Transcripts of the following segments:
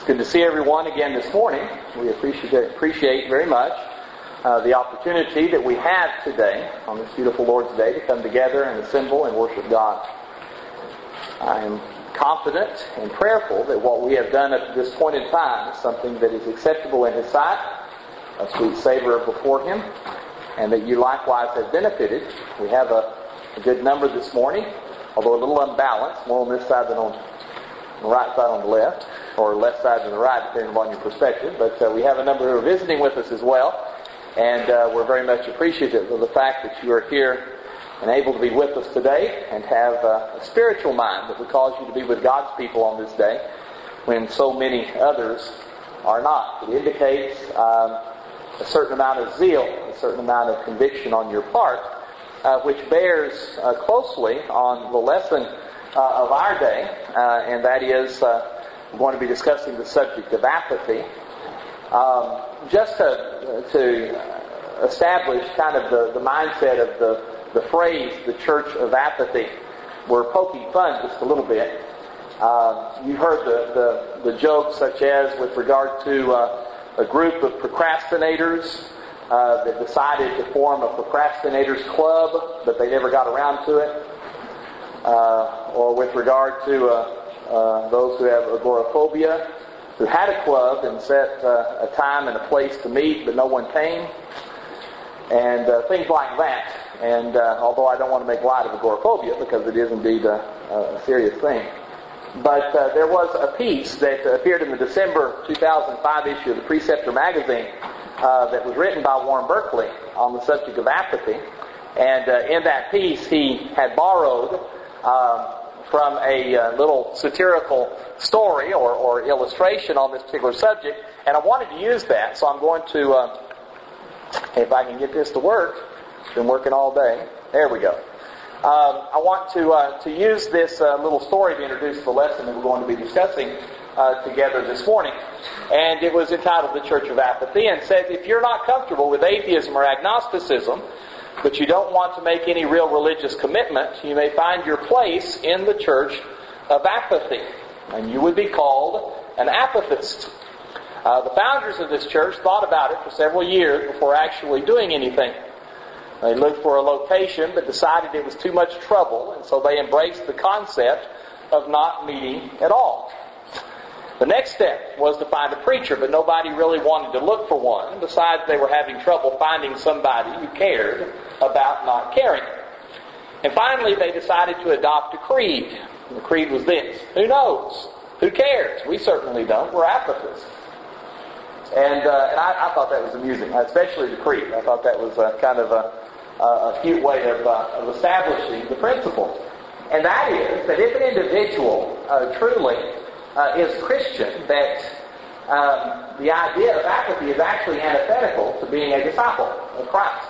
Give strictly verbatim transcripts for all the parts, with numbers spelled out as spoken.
It's good to see everyone again this morning. We appreciate appreciate very much uh, the opportunity that we have today, on this beautiful Lord's Day, to come together and assemble and worship God. I am confident and prayerful that what we have done at this point in time is something that is acceptable in His sight, a sweet savor before Him, and that you likewise have benefited. We have a, a good number this morning, although a little unbalanced, more on this side than on the right side on the left, or left side than the right, depending on your perspective. But uh, we have a number who are visiting with us as well, and uh, we're very much appreciative of the fact that you are here and able to be with us today and have uh, a spiritual mind that would cause you to be with God's people on this day when so many others are not. It indicates um, a certain amount of zeal, a certain amount of conviction on your part, uh, which bears uh, closely on the lesson uh, of our day, uh, and that is uh, we're going to be discussing the subject of apathy. Um, just to, to establish kind of the, the mindset of the The phrase, the church of apathy, we're poking fun just a little bit. Uh, you've heard the, the, the jokes such as with regard to uh, a group of procrastinators uh, that decided to form a procrastinators club, but they never got around to it. Uh, or with regard to uh, uh, those who have agoraphobia, who had a club and set uh, a time and a place to meet, but no one came. And uh, things like that. And uh, although I don't want to make light of agoraphobia, because it is indeed a, a serious thing. But uh, there was a piece that appeared in the December two thousand five issue of the Preceptor magazine uh, that was written by Warren Berkeley on the subject of apathy. And uh, in that piece he had borrowed um, from a uh, little satirical story or, or illustration on this particular subject. And I wanted to use that, so I'm going to, uh, if I can get this to work, been working all day. There we go. Um, I want to uh, to use this uh, little story to introduce the lesson that we're going to be discussing uh, together this morning. And it was entitled The Church of Apathy, and says, if you're not comfortable with atheism or agnosticism, but you don't want to make any real religious commitment, you may find your place in the Church of Apathy. And you would be called an apathist. Uh, the founders of this church thought about it for several years before actually doing anything. They looked for a location but decided it was too much trouble, and so they embraced the concept of not meeting at all. The next step was to find a preacher, but nobody really wanted to look for one. Besides, they were having trouble finding somebody who cared about not caring. And finally, they decided to adopt a creed. And the creed was this: who knows? Who cares? We certainly don't. We're apathist. And, uh, and I, I thought that was amusing, especially the creed. I thought that was a, kind of a, a cute way of, uh, of establishing the principle. And that is that if an individual uh, truly uh, is Christian, that um, the idea of apathy is actually antithetical to being a disciple of Christ.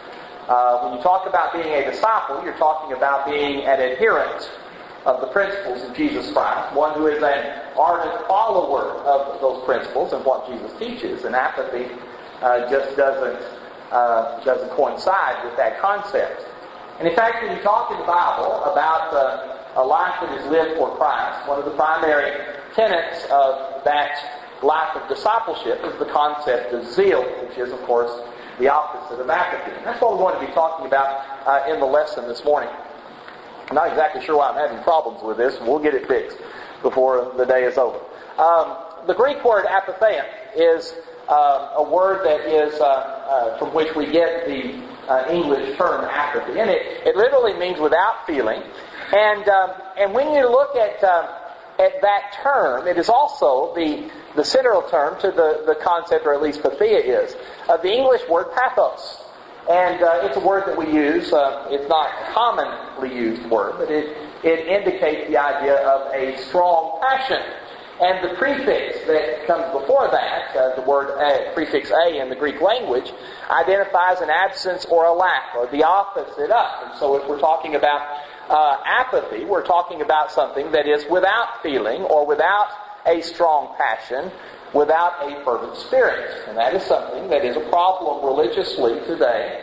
Uh, when you talk about being a disciple, you're talking about being an adherent of the principles of Jesus Christ, one who is an ardent follower of those principles and what Jesus teaches, and apathy uh, just doesn't uh, doesn't coincide with that concept. And in fact, when you talk in the Bible about uh, a life that is lived for Christ, one of the primary tenets of that life of discipleship is the concept of zeal, which is, of course, the opposite of apathy. And that's what we want to be talking about uh, in the lesson this morning. I'm not exactly sure why I'm having problems with this. We'll get it fixed before the day is over. Um, the Greek word apatheia is uh, a word that is uh, uh, from which we get the uh, English term apathy, and it, it literally means without feeling. And um, and when you look at uh, at that term, it is also the the central term to the the concept, or at least patheia is, of the English word pathos. And uh, it's a word that we use. Uh, it's not a commonly used word, but it, it indicates the idea of a strong passion. And the prefix that comes before that, uh, the word a, prefix a in the Greek language, identifies an absence or a lack, or the opposite of. And so if we're talking about uh, apathy, we're talking about something that is without feeling or without a strong passion, without a fervent spirit. And that is something that is a problem religiously today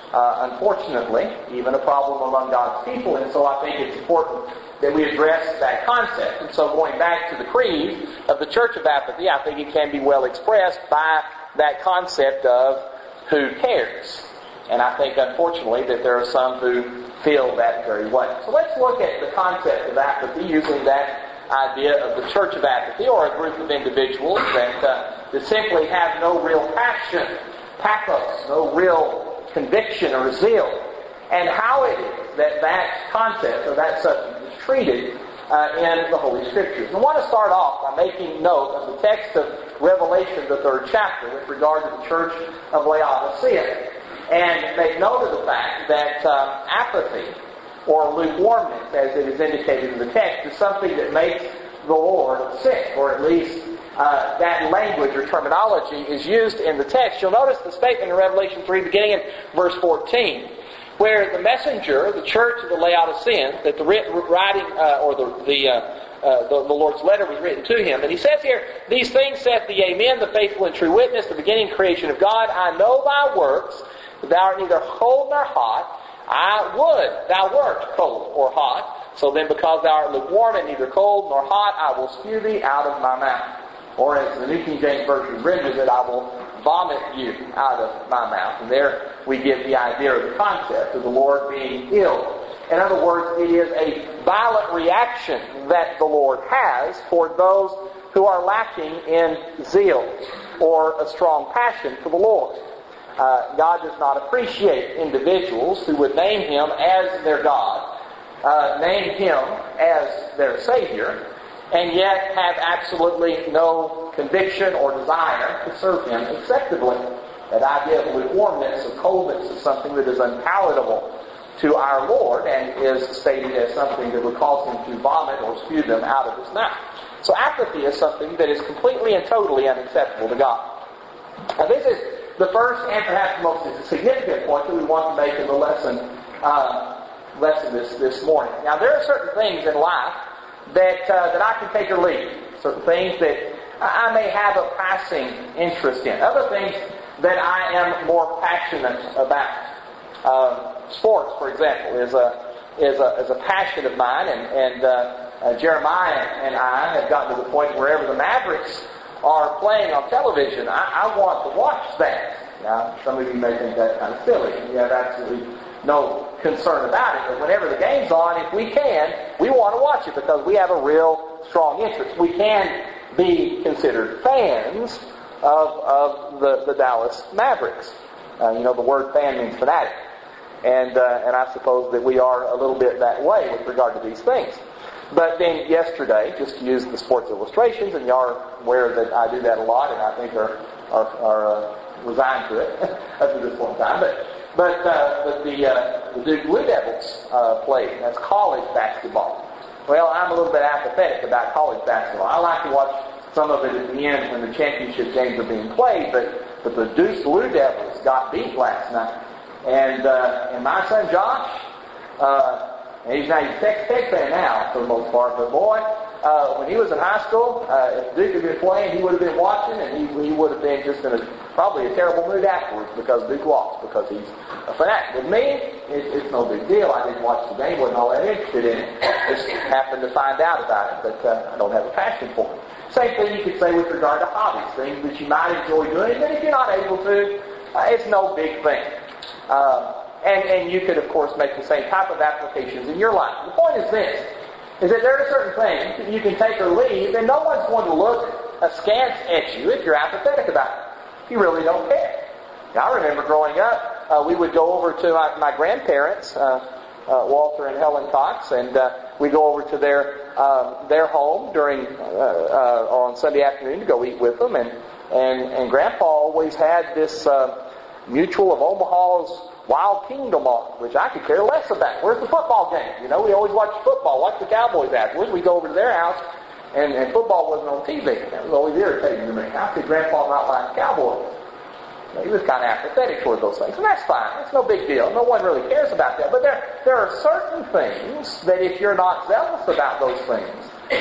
uh, unfortunately, even a problem among God's people. And so I think it's important that we address that concept. And so going back to the creed of the Church of Apathy, I think it can be well expressed by that concept of who cares. And I think, unfortunately, that there are some who feel that very way. So let's look at the concept of apathy using that idea of the Church of Apathy, or a group of individuals that, uh, that simply have no real passion, pathos, no real conviction or zeal, and how it is that that concept or that subject is treated uh, in the Holy Scriptures. I want to start off by making note of the text of Revelation, the third chapter, with regard to the Church of Laodicea, and make note of the fact that um, apathy, or lukewarmness, as it is indicated in the text, is something that makes the Lord sick, or at least uh, that language or terminology is used in the text. You'll notice the statement in Revelation three, beginning in verse fourteen, where the messenger, the church of the Laodiceans, that the writing uh, or the the, uh, uh, the the Lord's letter was written to him, and he says here, "These things saith the Amen, the faithful and true witness, the beginning creation of God. I know thy works, that thou art neither cold nor hot. I would thou wert cold or hot. So then, because thou art lukewarm and neither cold nor hot, I will spew thee out of my mouth." Or as the New King James Version renders it, "I will vomit you out of my mouth." And there we get the idea of the concept of the Lord being ill. In other words, it is a violent reaction that the Lord has toward those who are lacking in zeal or a strong passion for the Lord. Uh, God does not appreciate individuals who would name Him as their God, uh, name Him as their Savior, and yet have absolutely no conviction or desire to serve Him acceptably. That idea of lukewarmness, of coldness, is something that is unpalatable to our Lord and is stated as something that would cause Him to vomit or spew them out of His mouth. So apathy is something that is completely and totally unacceptable to God. Now this is the first and perhaps most significant point that we want to make in the lesson uh, lesson this, this morning. Now there are certain things in life that uh, that I can take or leave. Certain things that I may have a passing interest in. Other things that I am more passionate about. Uh, sports, for example, is a is a is a passion of mine, and and uh, uh, Jeremiah and I have gotten to the point wherever the Mavericks are playing on television, I, I want to watch that. Now, some of you may think that's kind of silly. You have absolutely no concern about it. But whenever the game's on, if we can, we want to watch it because we have a real strong interest. We can be considered fans of, of the, the Dallas Mavericks. Uh, you know, the word fan means fanatic. And, uh, and I suppose that we are a little bit that way with regard to these things. But then yesterday, just to use the sports illustrations, and you are aware that I do that a lot, and I think are are, are uh, resigned to it up to this point in time. But but uh, but the uh, the Duke Blue Devils uh, played. That's college basketball. Well, I'm a little bit apathetic about college basketball. I like to watch some of it at the end when the championship games are being played. But but the Duke Blue Devils got beat last night, and uh, and my son Josh. Uh, And he's not a Texas Tech fan now, for the most part. But boy, uh, when he was in high school, uh, if Duke had been playing, he would have been watching, and he, he would have been just in a, probably a terrible mood afterwards because Duke lost, because he's a fanatic. With me, it, it's no big deal. I didn't watch the game, wasn't all that interested in it. Just happened to find out about it, but uh, I don't have a passion for it. Same thing you could say with regard to hobbies, things that you might enjoy doing, but if you're not able to, uh, it's no big thing. Uh, And, and you could, of course, make the same type of applications in your life. The point is this, is that there are certain things that you can take or leave, and no one's going to look askance at you if you're apathetic about it. You really don't care. Now, I remember growing up, uh, we would go over to my, my grandparents, uh, uh, Walter and Helen Cox, and uh, we'd go over to their um, their home during uh, uh, on Sunday afternoon to go eat with them, and, and, and Grandpa always had this uh, Mutual of Omaha's Wild Kingdom on, which I could care less about. Where's the football game? You know, we always watch football, watch the Cowboys afterwards. We go over to their house, and, and football wasn't on T V. That was always irritating to me. How could Grandpa not like the Cowboys? He was kind of apathetic toward those things, and that's fine. It's no big deal. No one really cares about that. But there, there are certain things that if you're not zealous about those things,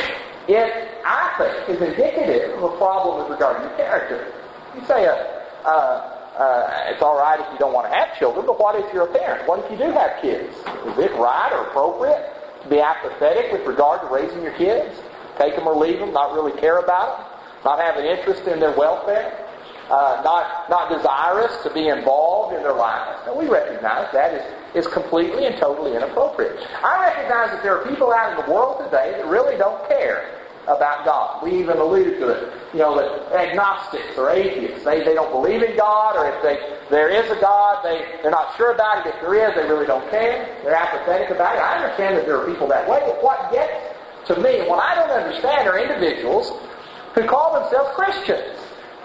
it, I think, is indicative of a problem with regard to your character. You say a, a, uh, it's all right if you don't want to have children, but what if you're a parent? What if you do have kids? Is it right or appropriate to be apathetic with regard to raising your kids? Take them or leave them, not really care about them, not have an interest in their welfare, uh, not not desirous to be involved in their lives? And we recognize that is, is completely and totally inappropriate. I recognize that there are people out in the world today that really don't care about God. We even alluded to it. You know, that agnostics or atheists, they, they don't believe in God, or if they there is a God, they, they're not sure about it. If there is, they really don't care. They're apathetic about it. I understand that there are people that way, but what gets to me, what I don't understand are individuals who call themselves Christians,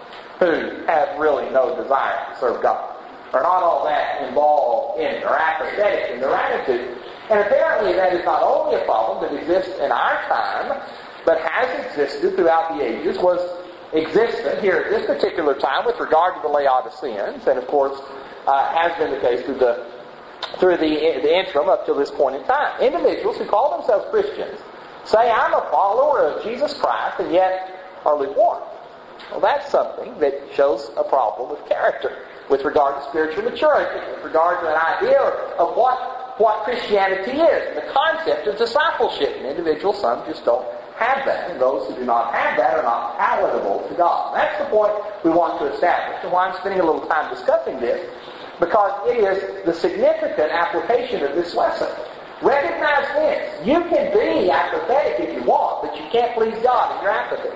who have really no desire to serve God, are not all that involved in it, or apathetic in their attitude. And apparently that is not only a problem that exists in our time, but has existed throughout the ages, was existent here at this particular time with regard to the Laodiceans, and of course uh, has been the case through the through the, the interim up till this point in time. Individuals who call themselves Christians say, I'm a follower of Jesus Christ, and yet are lukewarm. Well, that's something that shows a problem of character with regard to spiritual maturity, with regard to an idea of what, what Christianity is, the concept of discipleship. And individuals, some just don't have that, and those who do not have that are not palatable to God. That's the point we want to establish, and why I'm spending a little time discussing this, because it is the significant application of this lesson. Recognize this. You can be apathetic if you want, but you can't please God in your apathy.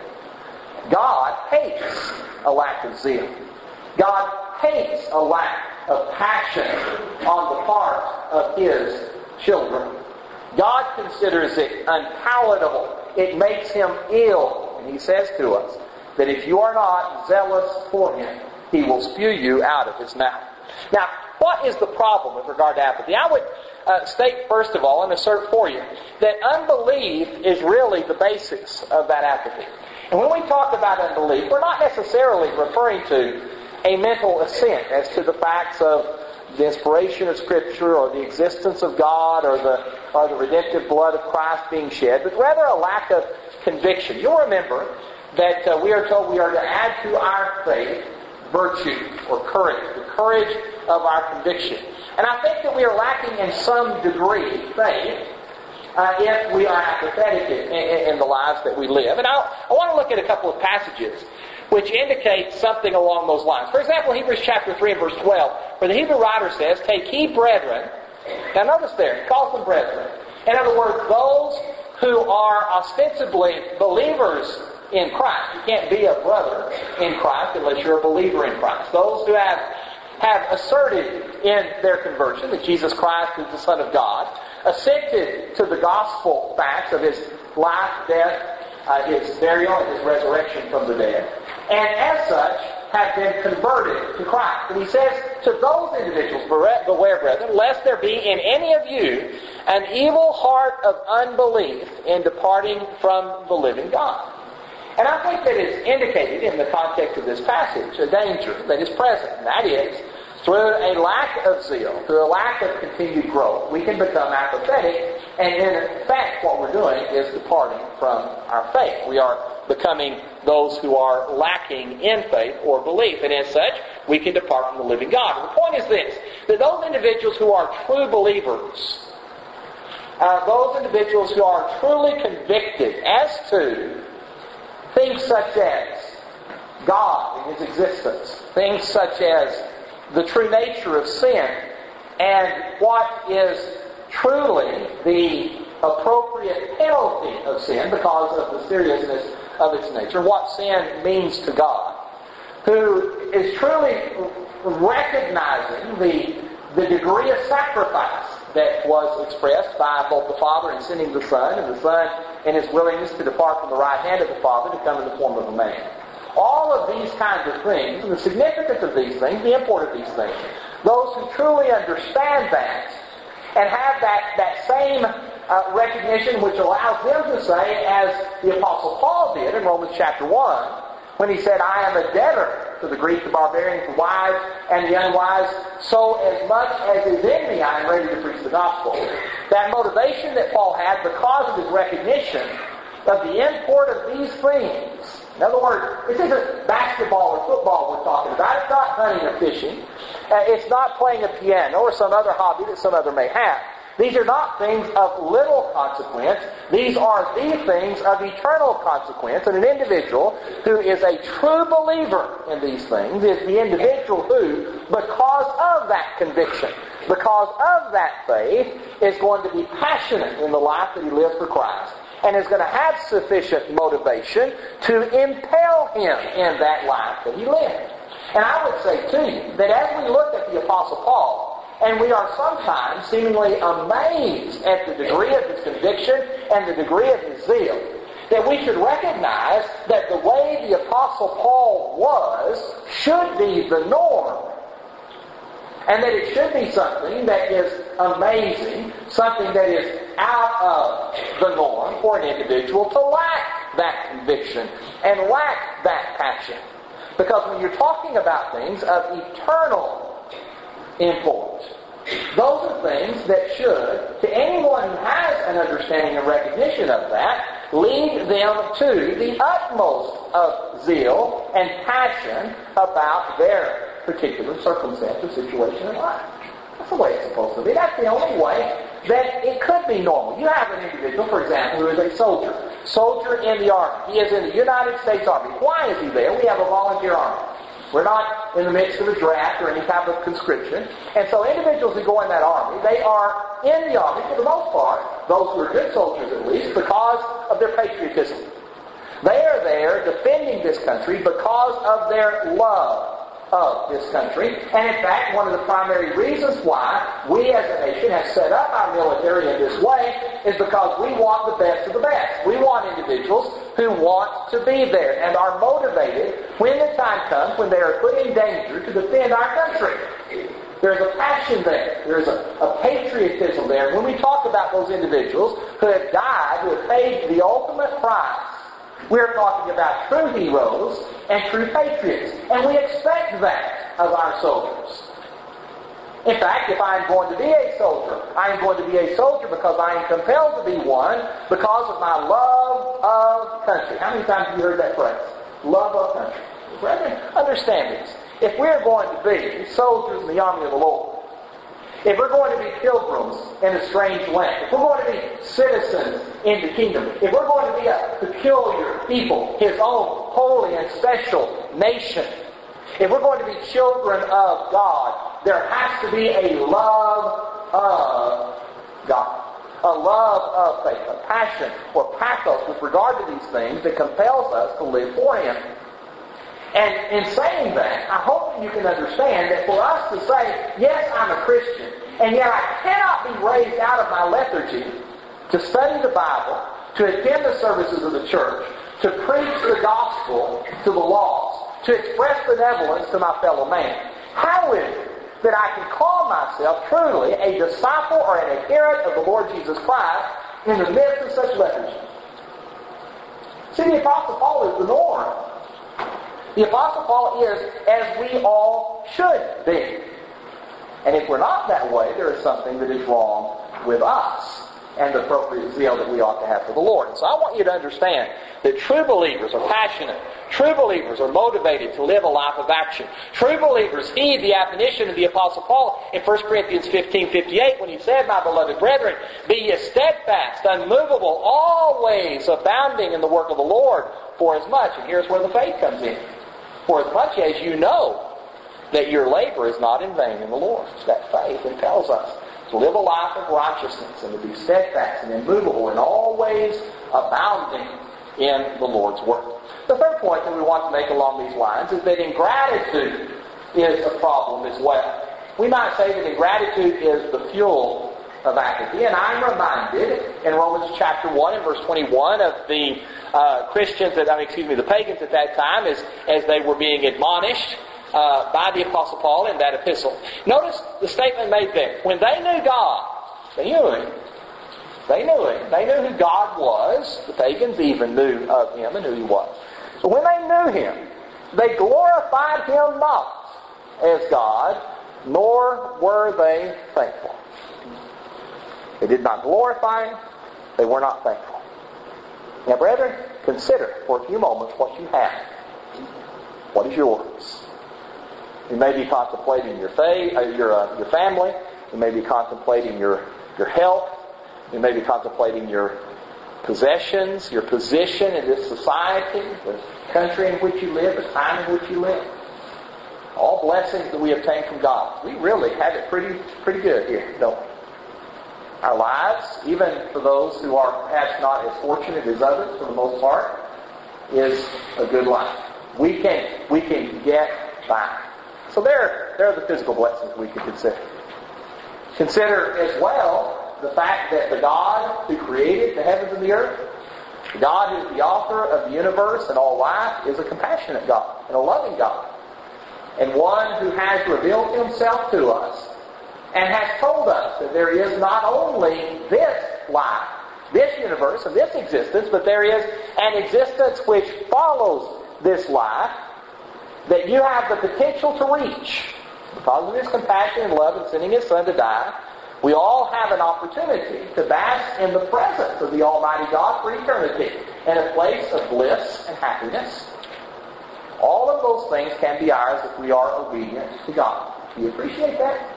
God hates a lack of zeal. God hates a lack of passion on the part of His children. God considers it unpalatable. It makes Him ill. And He says to us that if you are not zealous for Him, He will spew you out of His mouth. Now, what is the problem with regard to apathy? I would uh, state first of all and assert for you that unbelief is really the basis of that apathy. And when we talk about unbelief, we're not necessarily referring to a mental assent as to the facts of the inspiration of Scripture or the existence of God or the or the redemptive blood of Christ being shed, but rather a lack of conviction. You'll remember that uh, we are told we are to add to our faith virtue or courage, the courage of our conviction. And I think that we are lacking in some degree faith uh, if we are apathetic in, in, in the lives that we live. And I, I want to look at a couple of passages which indicate something along those lines. For example, Hebrews chapter three and verse twelve, where the Hebrew writer says, "Take heed, brethren." Now notice there, he calls them brethren. In other words, those who are ostensibly believers in Christ. You can't be a brother in Christ unless you're a believer in Christ. Those who have, have asserted in their conversion that Jesus Christ is the Son of God, assented to the gospel facts of His life, death, uh, His burial, and His resurrection from the dead, and as such have been converted to Christ. And he says to those individuals, beware, brethren, lest there be in any of you an evil heart of unbelief in departing from the living God. And I think that it's indicated in the context of this passage a danger that is present, and that is through a lack of zeal, through a lack of continued growth, we can become apathetic, and in fact what we're doing is departing from our faith. We are becoming those who are lacking in faith or belief, and as such, we can depart from the living God. And the point is this, that those individuals who are true believers, uh, those individuals who are truly convicted as to things such as God and His existence, things such as the true nature of sin, and what is truly the appropriate penalty of sin because of the seriousness of its nature, what sin means to God, who is truly recognizing the, the degree of sacrifice that was expressed by both the Father in sending the Son, and the Son in His willingness to depart from the right hand of the Father to come in the form of a man. All of these kinds of things, and the significance of these things, the import of these things, those who truly understand that and have that, that same uh, recognition which allows them to say, as the Apostle Paul did in Romans chapter one, when he said, "I am a debtor to the Greek, the barbarian, the wise, and the unwise, so as much as is in me, I am ready to preach the gospel." That motivation that Paul had because of his recognition of the import of these things In other words, this isn't basketball or football we're talking about. It's not hunting or fishing. Uh, it's not playing a piano or some other hobby that some other may have. These are not things of little consequence. These are the things of eternal consequence. And an individual who is a true believer in these things is the individual who, because of that conviction, because of that faith, is going to be passionate in the life that he lives for Christ, and is going to have sufficient motivation to impel him in that life that he lived. And I would say to you that as we look at the Apostle Paul, and we are sometimes seemingly amazed at the degree of his conviction and the degree of his zeal, that we should recognize that the way the Apostle Paul was should be the norm. And that it should be something that is amazing, something that is out of the norm for an individual to lack that conviction and lack that passion. Because when you're talking about things of eternal import, those are things that should, to anyone who has an understanding and recognition of that, lead them to the utmost of zeal and passion about their particular circumstance or situation in life. That's the way it's supposed to be. That's the only way that it could be normal. You have an individual, for example, who is a soldier. Soldier in the Army. He is in the United States Army. Why is he there? We have a volunteer army. We're not in the midst of a draft or any type of conscription. And so individuals who go in that army, they are in the army for the most part, those who are good soldiers at least, because of their patriotism. They are there defending this country because of their love of this country. And in fact, one of the primary reasons why we as a nation have set up our military in this way is because we want the best of the best. We want individuals who want to be there and are motivated when the time comes when they are put in danger to defend our country. There's a passion there. There's a, a patriotism there. And when we talk about those individuals who have died, who have paid the ultimate price, we're talking about true heroes and true patriots. And we expect that of our soldiers. In fact, if I am going to be a soldier, I am going to be a soldier because I am compelled to be one because of my love of country. How many times have you heard that phrase? Love of country. Brethren, understand this. If we're going to be soldiers in the army of the Lord, if we're going to be pilgrims in a strange land, if we're going to be citizens in the kingdom, if we're going to be a peculiar people, His own holy and special nation, if we're going to be children of God, there has to be a love of God. A love of faith, a passion or pathos with regard to these things that compels us to live for Him. And in saying that, I hope that you can understand that for us to say, yes, I'm a Christian, and yet I cannot be raised out of my lethargy to study the Bible, to attend the services of the church, to preach the gospel to the lost, to express benevolence to my fellow man. How is it that I can call myself truly a disciple or an adherent of the Lord Jesus Christ in the midst of such lethargy? See, the Apostle Paul is the norm. The Apostle Paul is as we all should be. And if we're not that way, there is something that is wrong with us and the appropriate zeal that we ought to have for the Lord. So I want you to understand that true believers are passionate. True believers are motivated to live a life of action. True believers heed the admonition of the Apostle Paul in First Corinthians fifteen fifty-eight when he said, "My beloved brethren, be ye steadfast, unmovable, always abounding in the work of the Lord, for as much," and here's where the faith comes in, "for as much as you know that your labor is not in vain in the Lord." It's that faith that tells us to live a life of righteousness and to be steadfast and immovable and always abounding in the Lord's work. The third point that we want to make along these lines is that ingratitude is a problem as well. We might say that ingratitude is the fuel of apathy, and I'm reminded in Romans chapter one and verse twenty-one of the uh, Christians, that, I mean, excuse me, the pagans at that time as, as they were being admonished Uh, by the Apostle Paul in that epistle. Notice the statement made there. When they knew God, they knew Him. They knew Him. They knew who God was. The pagans even knew of Him and who He was. But when they knew Him, they glorified Him not as God, nor were they thankful. They did not glorify Him. They were not thankful. Now, brethren, consider for a few moments what you have. What is yours? You may be contemplating your faith, uh, your uh, your family. You may be contemplating your your health. You may be contemplating your possessions, your position in this society, the country in which you live, the time in which you live. All blessings that we obtain from God. We really have it pretty pretty good here, don't we? Our lives, even for those who are perhaps not as fortunate as others for the most part, is a good life. We can we can get by. So there, there are the physical blessings we can consider. Consider as well the fact that the God who created the heavens and the earth, the God who is the author of the universe and all life, is a compassionate God and a loving God. And one who has revealed Himself to us and has told us that there is not only this life, this universe, and this existence, but there is an existence which follows this life that you have the potential to reach. Because of His compassion and love in sending His Son to die, we all have an opportunity to bask in the presence of the Almighty God for eternity in a place of bliss and happiness. All of those things can be ours if we are obedient to God. Do you appreciate that?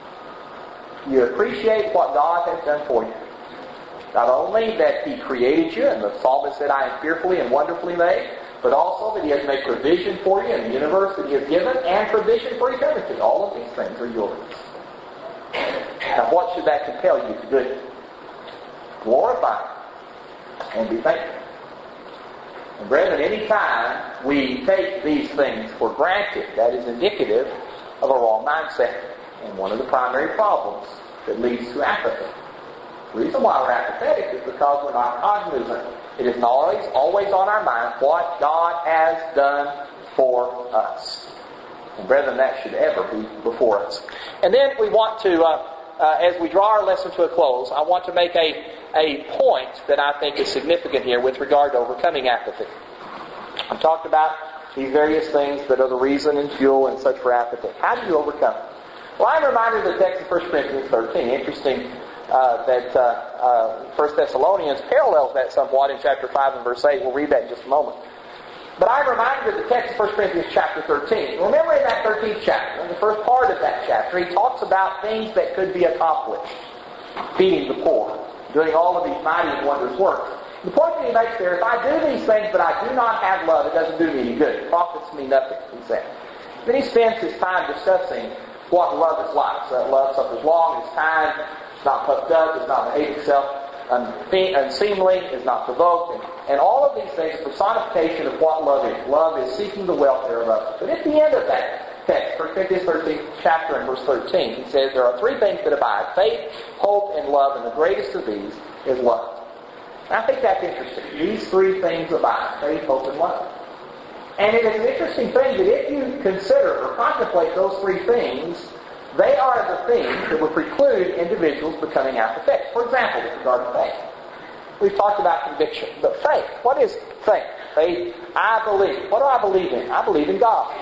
You appreciate what God has done for you. Not only that He created you, and the psalmist said, I am fearfully and wonderfully made, but also that He has made provision for you in the universe that He has given, and provision for eternity. All of these things are yours. Now, what should that compel you to do? Glorify and be thankful. And brethren, any time we take these things for granted, that is indicative of a wrong mindset. And one of the primary problems that leads to apathy. The reason why we're apathetic is because we're not cognizant. It is always, always on our mind what God has done for us. And brethren, that should ever be before us. And then we want to, uh, uh, as we draw our lesson to a close, I want to make a, a point that I think is significant here with regard to overcoming apathy. I've talked about these various things that are the reason and fuel and such for apathy. How do you overcome it? Well, I'm reminded of the text of First Corinthians thirteen. Interesting uh, that uh, uh, First Thessalonians parallels that somewhat in chapter five and verse eight. We'll read that in just a moment. But I'm reminded of the text of First Corinthians chapter thirteen. Remember in that thirteenth chapter, in the first part of that chapter, he talks about things that could be accomplished. Feeding the poor, doing all of these mighty and wondrous works. The point that he makes there, if I do these things but I do not have love, it doesn't do me any good. It profits me nothing, he said. Then he spends his time discussing what love is like. So that love suffers long, is kind, it's not puffed up, does not behave itself unseemly, is not provoked, and, and all of these things are personification of what love is. Love is seeking the welfare of others. But at the end of that text, First Corinthians thirteenth chapter and verse thirteen, he says there are three things that abide: faith, hope, and love, and the greatest of these is love. And I think that's interesting. These three things abide: faith, hope, and love. And it is an interesting thing that if you consider or contemplate those three things, they are the things that would preclude individuals becoming apathetic. For example, with regard to faith. We've talked about conviction. But faith, what is faith? Faith, I believe. What do I believe in? I believe in God.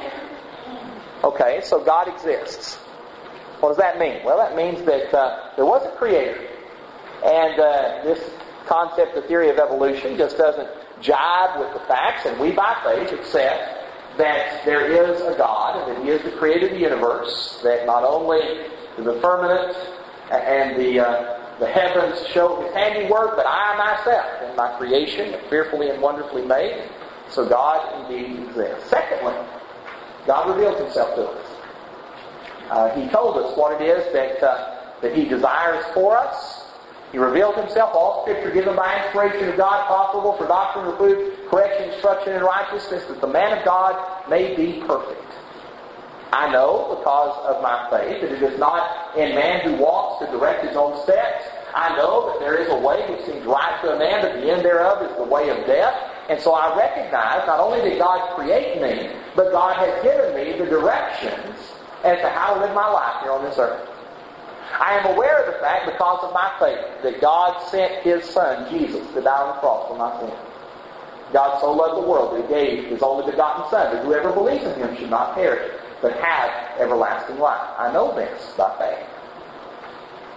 Okay, so God exists. What does that mean? Well, that means that uh, there was a creator. And uh, this concept, the theory of evolution, just doesn't jive with the facts, and we by faith accept that there is a God, and that He is the creator of the universe, that not only the firmament and the uh, the heavens show His handiwork, but I myself in my creation am fearfully and wonderfully made. So God indeed exists. Secondly, God revealed Himself to us. Uh, he told us what it is that uh, that He desires for us. He revealed Himself, all Scripture given by inspiration of God, profitable for doctrine, reproof, correction, instruction, and righteousness, that the man of God may be perfect. I know, because of my faith, that it is not in man who walks to direct his own steps. I know that there is a way which seems right to a man, but the end thereof is the way of death. And so I recognize not only did God create me, but God has given me the directions as to how to live my life here on this earth. I am aware of the fact, because of my faith, that God sent His Son, Jesus, to die on the cross for my sins. God so loved the world that He gave His only begotten Son, that whoever believes in Him should not perish, but have everlasting life. I know this by faith.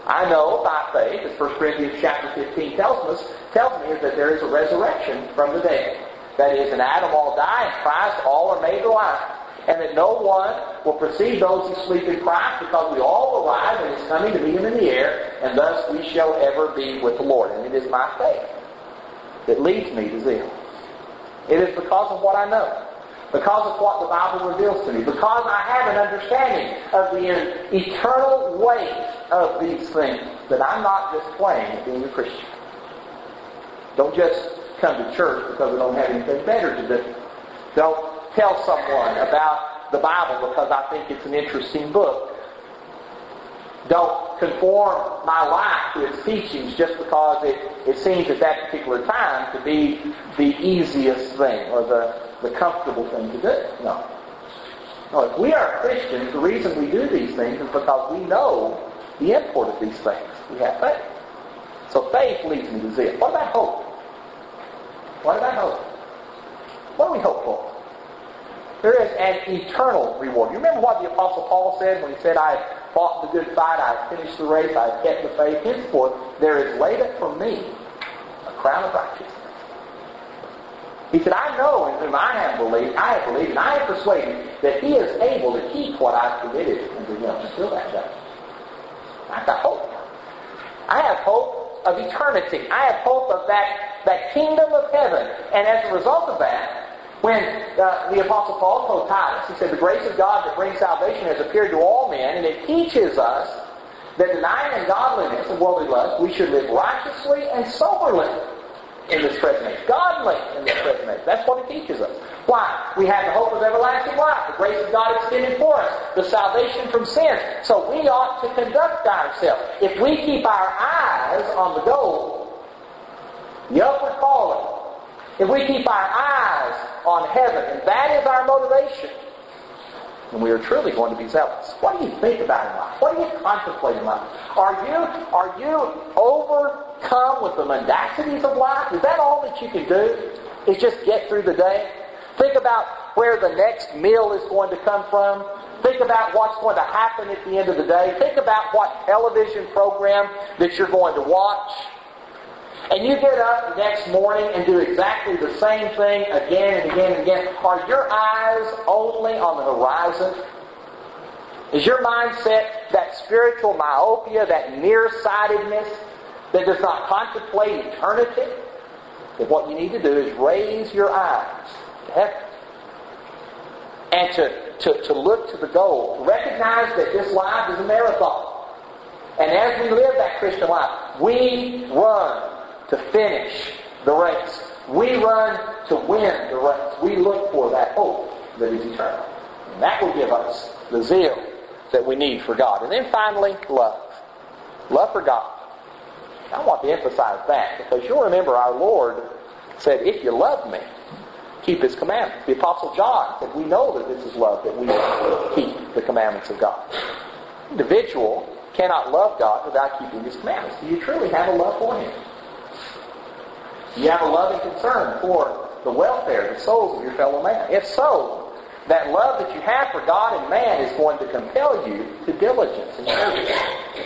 I know by faith, as First Corinthians chapter fifteen tells us, tells me, is that there is a resurrection from the dead. That is, in Adam all die, in Christ all are made alive. And that no one will precede those who sleep in Christ, because we all arrive and His coming to meet Him in the air, and thus we shall ever be with the Lord. And it is my faith that leads me to zeal. It is because of what I know. Because of what the Bible reveals to me. Because I have an understanding of the eternal weight of these things, that I'm not just playing at being a Christian. Don't just come to church because we don't have anything better to do. Don't tell someone about the Bible because I think it's an interesting book. Don't conform my life to its teachings just because it, it seems at that particular time to be the easiest thing or the, the comfortable thing to do. No. No, if we are Christians, the reason we do these things is because we know the import of these things. We have faith. So faith leads me to zeal. What about hope? What about hope? What do we hope for? There is an eternal reward. You remember what the Apostle Paul said when he said, I have fought the good fight, I have finished the race, I have kept the faith. Henceforth, there is laid up for me a crown of righteousness. He said, I know in whom I have believed, I have believed, and I am persuaded that He is able to keep what I've committed unto Him until that day. I've got hope. I have hope of eternity. I have hope of that, that kingdom of heaven. And as a result of that, when uh, the Apostle Paul told Titus, he said, the grace of God that brings salvation has appeared to all men, and it teaches us that denying ungodliness and worldly lust, we should live righteously and soberly in this present age. Godly in this present age. That's what it teaches us. Why? We have the hope of everlasting life, the grace of God extended for us, the salvation from sin. So we ought to conduct ourselves. If we keep our eyes on the goal, the upward calling, if we keep our eyes on heaven, and that is our motivation, then we are truly going to be zealous. What do you think about in life? What do you contemplate in life? Are you, are you overcome with the mendacities of life? Is that all that you can do? Is just get through the day? Think about where the next meal is going to come from. Think about what's going to happen at the end of the day. Think about what television program that you're going to watch. And you get up the next morning and do exactly the same thing again and again and again. Are your eyes only on the horizon? Is your mindset that spiritual myopia, that nearsightedness that does not contemplate eternity? That what you need to do is raise your eyes to heaven. And to, to, to look to the goal. To recognize that this life is a marathon. And as we live that Christian life, we run to finish the race. We run to win the race. We look for that hope that is eternal. And that will give us the zeal that we need for God. And then finally, love. Love for God. I want to emphasize that because you'll remember our Lord said, if you love me, keep His commandments. The Apostle John said, we know that this is love, that we keep the commandments of God. The individual cannot love God without keeping His commandments. Do you truly have a love for Him? You have a loving concern for the welfare, the souls of your fellow man. If so, that love that you have for God and man is going to compel you to diligence and service.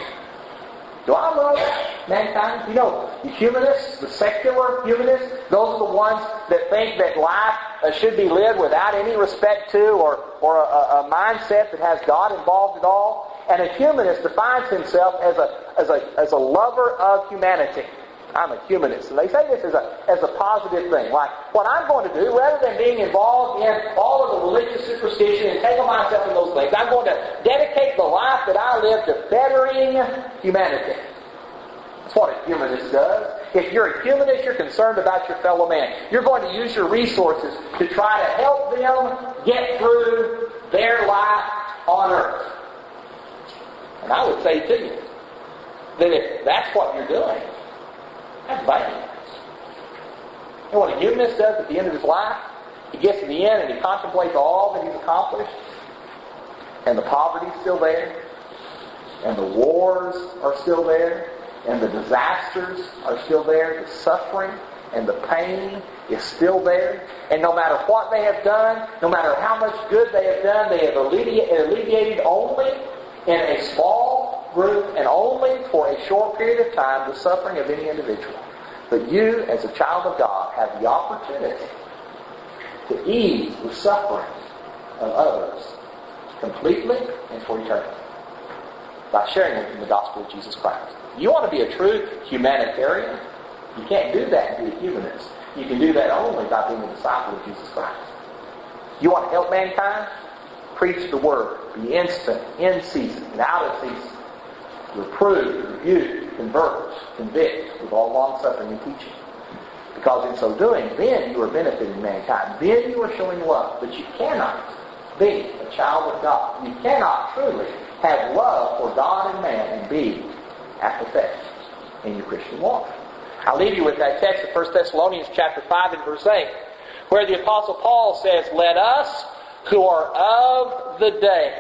Do I love mankind? You know, the humanists, the secular humanists, those are the ones that think that life uh, should be lived without any respect to or, or a, a mindset that has God involved at all. And a humanist defines himself as a, as a, as a lover of humanity. I'm a humanist. And they say this as a, as a positive thing. Like, what I'm going to do, rather than being involved in all of the religious superstition and taking myself in those things, I'm going to dedicate the life that I live to bettering humanity. That's what a humanist does. If you're a humanist, you're concerned about your fellow man. You're going to use your resources to try to help them get through their life on earth. And I would say to you that if that's what you're doing, that's bad. You know what a humanist does at the end of his life? He gets to the end and he contemplates all that he's accomplished. And the poverty's still there. And the wars are still there. And the disasters are still there. The suffering and the pain is still there. And no matter what they have done, no matter how much good they have done, they have alleviated only in a small group, and only for a short period of time, the suffering of any individual. But you, as a child of God, have the opportunity to ease the suffering of others completely and for eternity by sharing with them the gospel of Jesus Christ. You want to be a true humanitarian? You can't do that and be a humanist. You can do that only by being a disciple of Jesus Christ. You want to help mankind? Preach the word. Be instant, in season, and out of season. Reprove, rebuke, convert, convict with all long suffering and teaching. Because in so doing, then you are benefiting mankind. Then you are showing love. But you cannot be a child of God. You cannot truly have love for God and man and be apathetic in your Christian walk. I'll leave you with that text of First Thessalonians chapter five and verse eight, where the Apostle Paul says, "Let us who are of the day."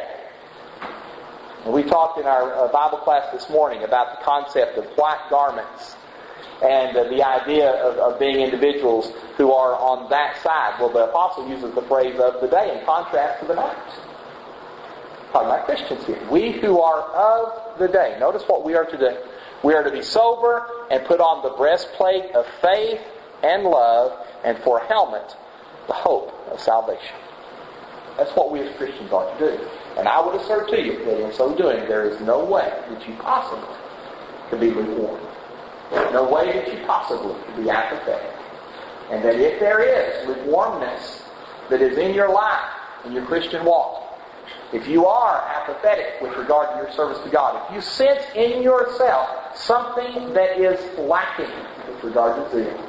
And we talked in our uh, Bible class this morning about the concept of white garments and uh, the idea of, of being individuals who are on that side. Well, the Apostle uses the phrase "of the day" in contrast to the night. Talking about Christians here. We who are of the day. Notice what we are to do. We are to be sober and put on the breastplate of faith and love, and for a helmet, the hope of salvation. That's what we as Christians are to do. And I would assert to you that in so doing, there is no way that you possibly could be lukewarm. There's no way that you possibly could be apathetic. And that if there is lukewarmness that is in your life, in your Christian walk, if you are apathetic with regard to your service to God, if you sense in yourself something that is lacking with regard to zeal,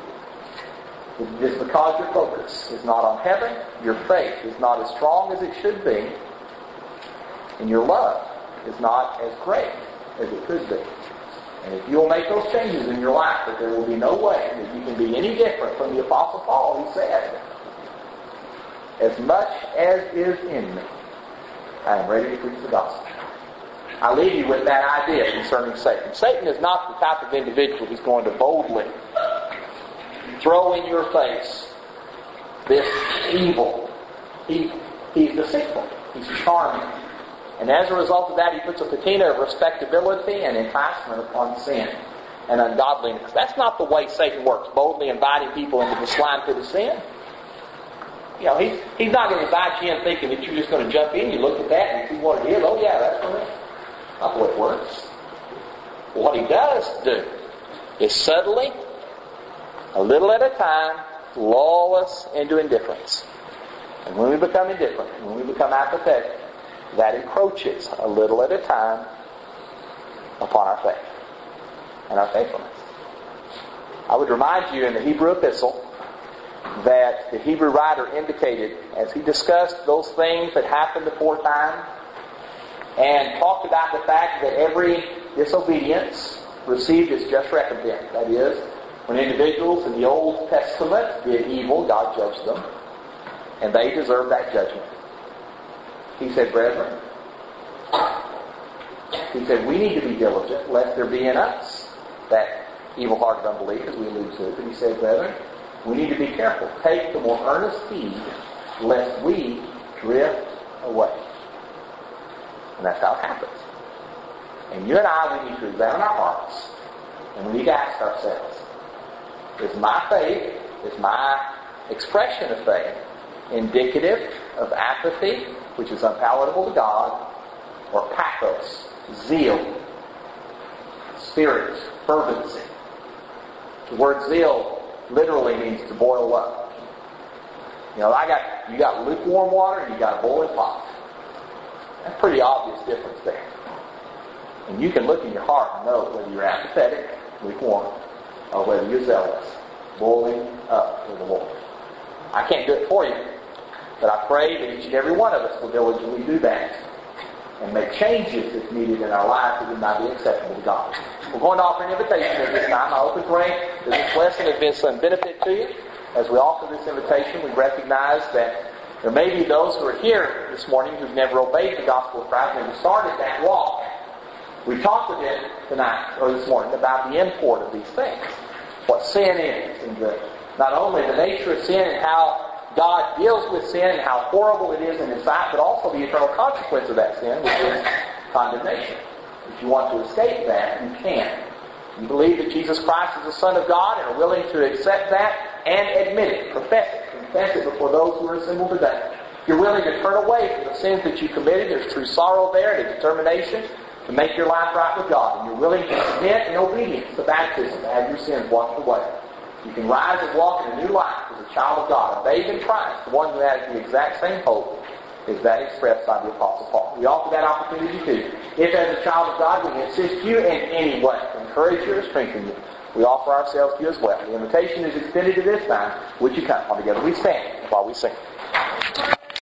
it is because your focus is not on heaven, your faith is not as strong as it should be, and your love is not as great as it could be. And if you'll make those changes in your life, that there will be no way that you can be any different from the Apostle Paul, who said, "As much as is in me, I am ready to preach the gospel." I leave you with that idea concerning Satan. Satan is not the type of individual who's going to boldly throw in your face this evil. He, he's deceitful. He's charming. And as a result of that, he puts a patina of respectability and enticement upon sin and ungodliness. That's not the way Satan works, boldly inviting people into the slime pit of sin. You know, he's, he's not going to invite you in thinking that you're just going to jump in. You look at that and see what it is. Oh, yeah, that's for me. Not the way it works. What he does do is subtly, a little at a time, lull us into indifference. And when we become indifferent, when we become apathetic, that encroaches a little at a time upon our faith and our faithfulness. I would remind you in the Hebrew epistle that the Hebrew writer indicated, as he discussed those things that happened aforetime and talked about the fact that every disobedience received its just recompense. That is, when individuals in the Old Testament did evil, God judged them, and they deserved that judgment. He said, "Brethren," he said, "we need to be diligent, lest there be in us that evil-hearted unbelief," as we allude to. But he said, "Brethren, we need to be careful. Take the more earnest heed, lest we drift away." And that's how it happens. And you and I, we need to examine our hearts, and we need to ask ourselves, is my faith, is my expression of faith indicative of apathy, which is unpalatable to God, or pathos, zeal, spirit, fervency? The word zeal literally means to boil up. You know, I got you got lukewarm water and you got a boiling pot. That's a pretty obvious difference there. And you can look in your heart and know whether you're apathetic, lukewarm, or whether you're zealous, boiling up for the Lord. I can't do it for you, but I pray that each and every one of us will diligently do that and make changes if needed in our lives that it might be acceptable to God. We're going to offer an invitation at this time. I hope and pray that this lesson has been some benefit to you. As we offer this invitation, we recognize that there may be those who are here this morning who've never obeyed the gospel of Christ, never started that walk. We talked a bit tonight, or this morning, about the import of these things. What sin is, and the, not only the nature of sin and how God deals with sin and how horrible it is in His sight, but also the eternal consequence of that sin, which is condemnation. If you want to escape that, you can. You believe that Jesus Christ is the Son of God and are willing to accept that and admit it, profess it, confess it before those who are assembled today. If you're willing to turn away from the sins that you committed, there's true sorrow there and a determination to make your life right with God. And you're willing to submit in obedience to baptism to have your sins washed away. You can rise and walk in a new life as a child of God, a babe in Christ, the one who has the exact same hope as that expressed by the Apostle Paul. We offer that opportunity to you. If as a child of God we can assist you in any way, encourage you or strengthen you, we offer ourselves to you as well. The invitation is extended to this time. Would you come? All together we stand while we sing.